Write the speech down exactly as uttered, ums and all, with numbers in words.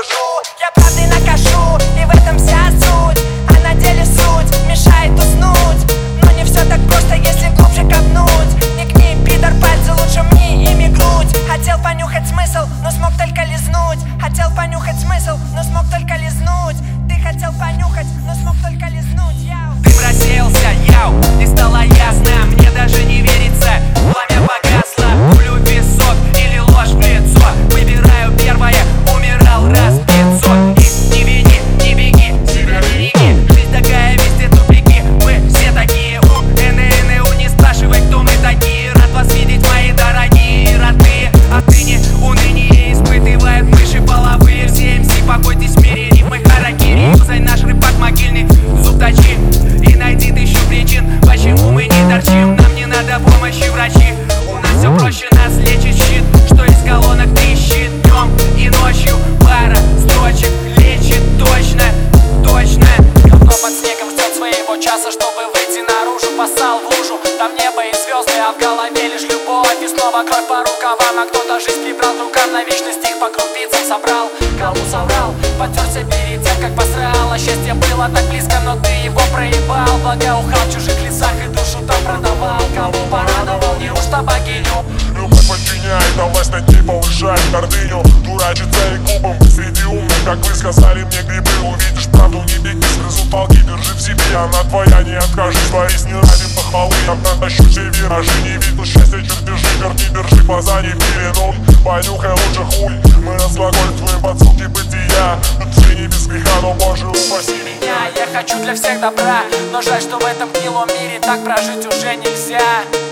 покажу. Я правды накажу, и в этом вся суть. А на деле суть мешает уснуть. Но не все так просто, если глубже копнуть. Не гни, пидор, пальцы, лучше мне ими грудь. Хотел понюхать смысл, но смог только лизнуть. Хотел понюхать смысл, но смог только лизнуть. Ты хотел понюхать, но смог только лизнуть. Яу. Дым рассеялся, яу, и стало ясно. Мне даже не верится, пламя погасло. Пулю в висок или ложь в лицо. Выбираю первое, умирал раз пятьсот. И не вини, не беги, себя береги. Жизнь такая, везде тупики. Мы все такие, у эн-эн-у. Не спрашивай, кто мы такие. Рад вас видеть, мои дорогие родные. Отныне уныние испытывают мыши половые. Все эм си, покойтесь в мире рифмы харакири. Юзай наш рыбак могильный, зуб точи. И найди тысячу причин, почему мы не торчим. Нам не надо помощи врачи. У нас все проще, нас лечит щит. Что из колонок трещит днем и ночью. Пара строчек лечит точно, точно. Говно под снегом ждет своего часа, чтобы выйти наружу. Поссал в лужу, там небо и звезды, а в голове лишь любовь. И снова кровь по рукавам, а кто-то жизнь прибрал к рукам. На вечность их по крупицам собрал, кому соврал. Потерся перед тем, как посрал. А счастье было так близко, но ты его проебал. Благоухал в чужих лесах и душу там продавал. Кого порадовал, неужто богиню? Любовь подчиняет, а власть над ней повышает гордыню. Дурачится и клубом среди умных, как вы сказали мне грибы. Увидишь правду, не беги, сгрызут палки, держи в себе. Она твоя, не откажись, творись не ради похвалы. Я протащу все виражи, не видел счастья, чертежи. Верни, держи глаза, не в мире, ну понюхай лучше хуй. Мы разглагольствуем под звуки бытия. Тут все не без греха, но Боже, упаси меня. Я хочу для всех добра, но жаль, что в этом гнилом мире так прожить уже нельзя.